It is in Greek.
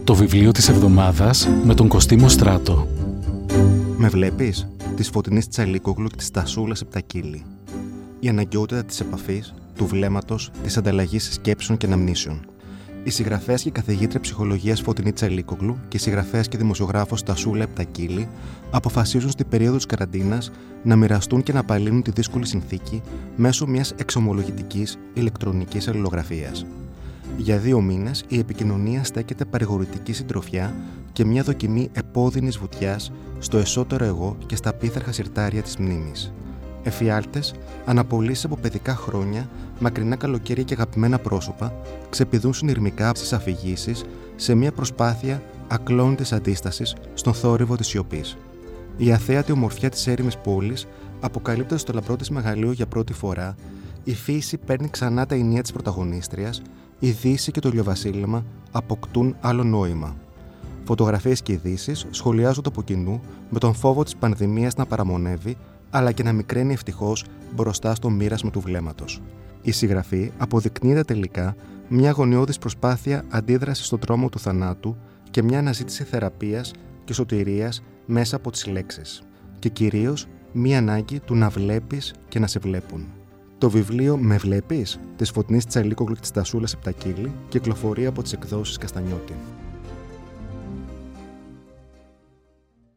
Το βιβλίο της εβδομάδας με τον Κωστή Μοστράτο. Με βλέπεις? Της Φωτεινής Τσαλίκογλου και της Τασούλας Επτακίλη. Η αναγκαιότητα της επαφής, του βλέμματος, της ανταλλαγής σκέψεων και αναμνήσεων. Η συγγραφέας και καθηγήτρια ψυχολογίας Φωτεινή Τσαλίκογλου και η συγγραφέας και δημοσιογράφος Τασούλα Επτακίλη αποφασίζουν στην περίοδο της καραντίνας να μοιραστούν και να απαλύνουν τη δύσκολη συνθήκη μέσω μιας εξομολογητικής ηλεκτρονικής αλληλογραφίας. Για 2 μήνες η επικοινωνία στέκεται παρηγορητική συντροφιά και μια δοκιμή επώδυνης βουτιάς στο εσωτερικό εγώ και στα πίθαρχα συρτάρια της μνήμης. Εφιάλτες, αναπολύσεις από παιδικά χρόνια, μακρινά καλοκαίρια και αγαπημένα πρόσωπα ξεπηδούν συνειρμικά στις αφηγήσεις σε μια προσπάθεια ακλόνητης αντίστασης στον θόρυβο της σιωπής. Η αθέατη ομορφιά της έρημης πόλης αποκαλύπτεται στο λαμπρό της μεγαλείο για πρώτη φορά, η φύση παίρνει ξανά τα ηνία της πρωταγωνίστριας, η Δύση και το ηλιοβασίλεμα αποκτούν άλλο νόημα. Φωτογραφίες και ειδήσεις σχολιάζονται από κοινού με τον φόβο της πανδημίας να παραμονεύει, αλλά και να μικραίνει ευτυχώς μπροστά στο μοίρασμα του βλέμματος. Η συγγραφή αποδεικνύεται τελικά μια αγωνιώδης προσπάθεια αντίδρασης στον τρόμο του θανάτου και μια αναζήτηση θεραπείας και σωτηρίας μέσα από τις λέξεις. Και κυρίως μια ανάγκη του να βλέπεις και να σε βλέπουν. Το βιβλίο «Με βλέπεις» της Φωτεινής Τσαλίκογλου και της Τασούλας Επτακίλη κυκλοφορεί από τις εκδόσεις Καστανιώτη.